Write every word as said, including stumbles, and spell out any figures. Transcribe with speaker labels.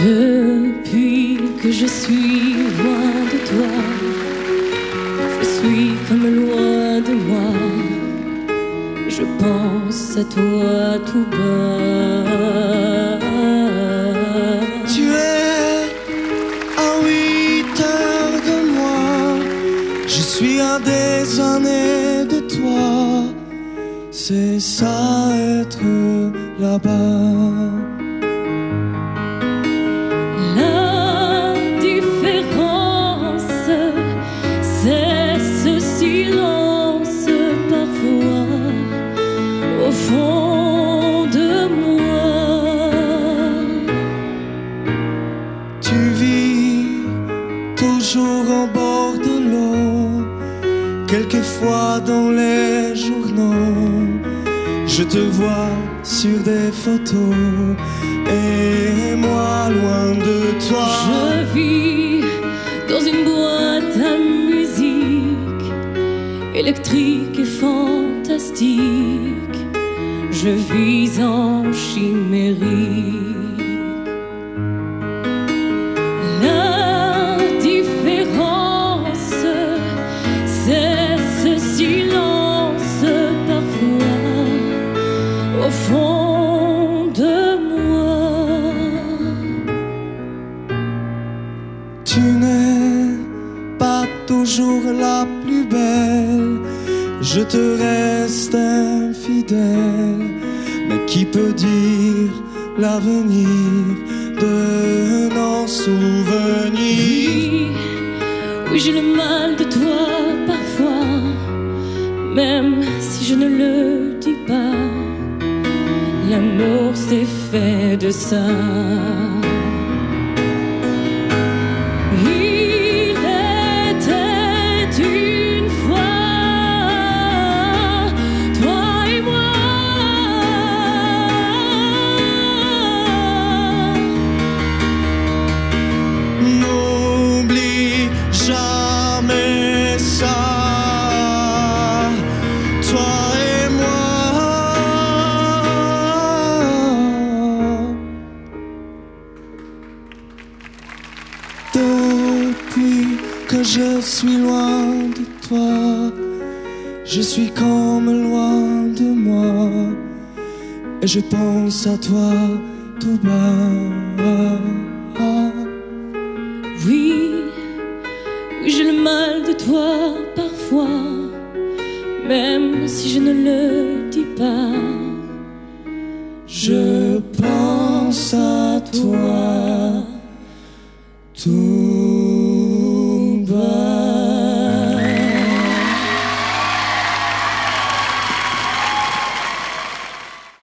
Speaker 1: Depuis que je suis loin de toi, je suis comme loin de moi. Je pense à toi tout bas.
Speaker 2: Tu es à huit heures de moi, je suis à des années de toi. C'est ça être là-bas.
Speaker 1: La différence, c'est ce silence parfois au fond de moi.
Speaker 2: Tu vis toujours en bord de l'eau, quelquefois dans les journaux. Je te vois sur des photos et moi loin de toi.
Speaker 1: Je vis dans une boîte à musique électrique et fantastique. Je vis en chimérique. La différence, c'est ce silence parfois au fond de moi.
Speaker 2: Tu n'es pas toujours la plus belle, je te reste infidèle. Mais qui peut dire l'avenir de nos souvenirs?
Speaker 1: Oui, oui, j'ai le mal de toi parfois, même si je ne le dis pas. L'amour c'est fait de ça. Il était une fois toi et moi.
Speaker 2: N'oublie jamais ça, toi et moi. Depuis que je suis loin de toi, je suis comme loin de moi, et je pense à toi tout bas.
Speaker 1: Oui, oui, j'ai le mal de toi parfois, même si je ne le dis pas.
Speaker 2: Je pense à toi tout